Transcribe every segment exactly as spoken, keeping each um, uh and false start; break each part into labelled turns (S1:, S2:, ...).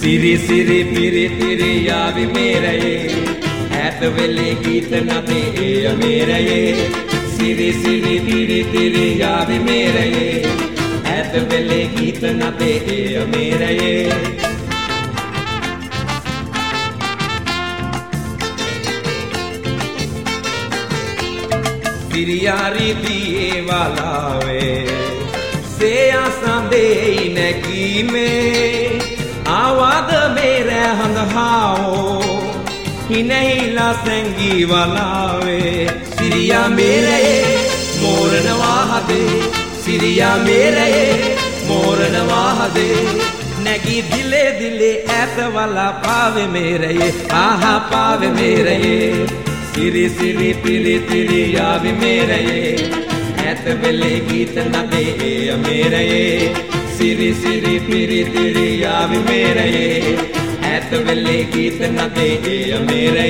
S1: सिरी सिरी पिरी तिरी यावी मेरे ऐत वेले गीत न दे मेरे सिरी सिरी पिरी तिरी यावी मेरे ऐत वेले गीत न दे मेरे सिरियारी दिए वाला वे से आसा दे नकी में आवाद मेरे हंदहाओ ही नहीं ला संगी वाला वे सिरिया मेरे मोर नवाह दे सिरिया मेरे मोर नवाह दे नगी दिले दिले ऐत वाला पावे मेरे आहा पावे मेरे सिरी सिरी पिरी तिरी यावी मेरे ऐत वेले गीत न दे मेरे सिरी सिरी पिरी तिरी यावी मेरे ऐत वेले गीत न दे मेरे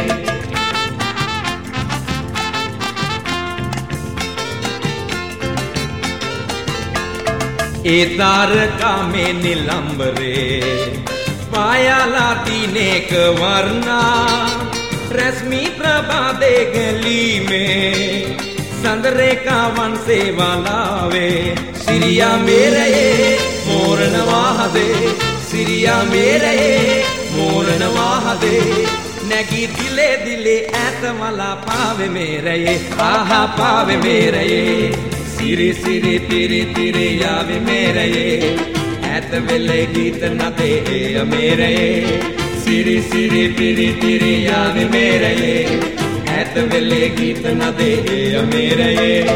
S1: ए तारका में नीलंबरे पाया लाती नेक वरना रश्मि प्रभा दे गली में संदरे का वन से वाला वे सिरिया मेरे मोर नवाह दे सिरिया मेरे मोर नवाह दे नगी दिले दिले ऐत वाला पावे मेरे आहा पावे मेरे सिरी सिरी तिरी तिरी यावी मेरे ऐत वेले गीत न दे मेरे सिरी सिरी पिरी तिरी यावी मेरे ऐत वेले गीत न दे मेरे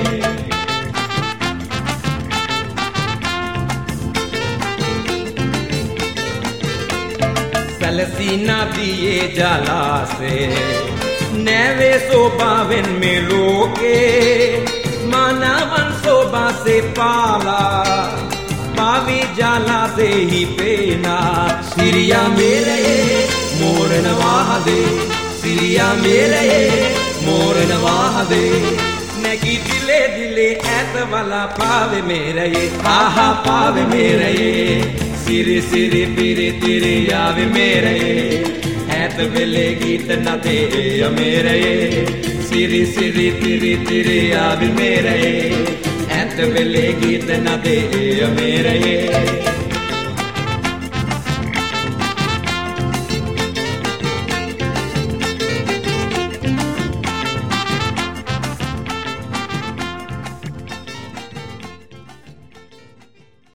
S1: सलसीना दिए जाला से नैवे सोबावन में लोके मानावन शोभा से पाला पावी जाला से ही पेना सिरिया मेरे मोर नवाह दे सिरिया मेरे मोर नवाह दे नगी दिले दिले ऐत वाला पावे मेरे आहा पावे मेरे सिरी सिरी पिरी तिरी यावी मेरे ऐत वेले गीत न दे मेरे सिरी सिरी तिरी तिरी यावी मेरे ऐत वेले गीत न दे मेरे